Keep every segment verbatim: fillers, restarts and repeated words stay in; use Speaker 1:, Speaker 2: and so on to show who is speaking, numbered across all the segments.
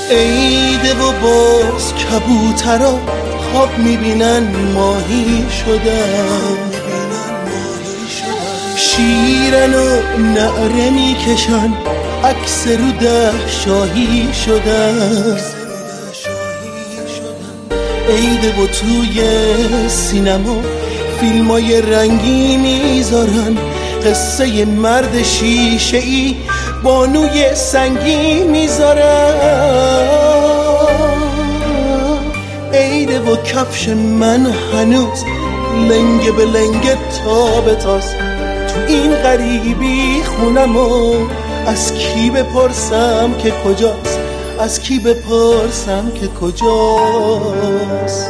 Speaker 1: عیده و باز کبوترا خواب میبینن ماهی شدن، شیرن و نعره میکشن عکس رو ده شاهی شدن. عیده و توی سینما فیلمای رنگی میذارن، قصه مرد شیشه ای بانوی سنگی میذارن. عیده و کفش من هنوز لنگه به لنگه تابتاست، تو این غریبی خونمو از کی بپرسم که کجاست، از کی بپرسم که کجاست.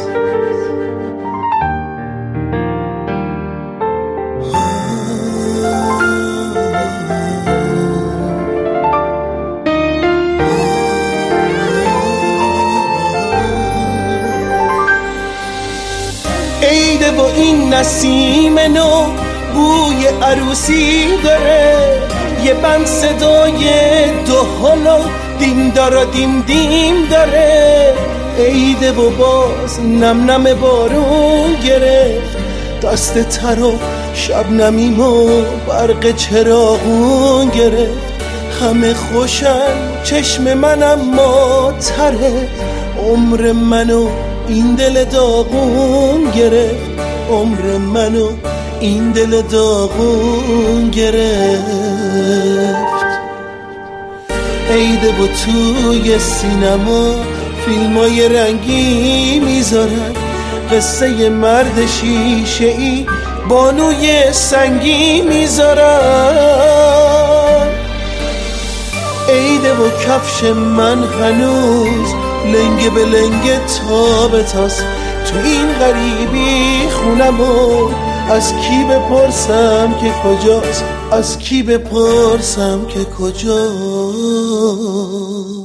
Speaker 1: عیده و این نسیم نو بوی عروسی داره، یه بند صدای دهل و دیم دارا دیم دیم داره. عیده و باز نم نم بارون گرفت دست تر و شبنمیم و برق چراغون گرفت. همه خوشن چشم من اما تره، عمر منو این دل داغون گرفت، عمر منو این دل داغون گرفت. عیده و توی سینما فیلمای رنگی میذارن، قصه مرد شیشه ای بانوی سنگی میذارن. عیده و کفش من هنوز لنگه به لنگه تابتاست، تو این غریبی خونمو از کی بپرسم که کجاست، از کی بپرسم که کجاست.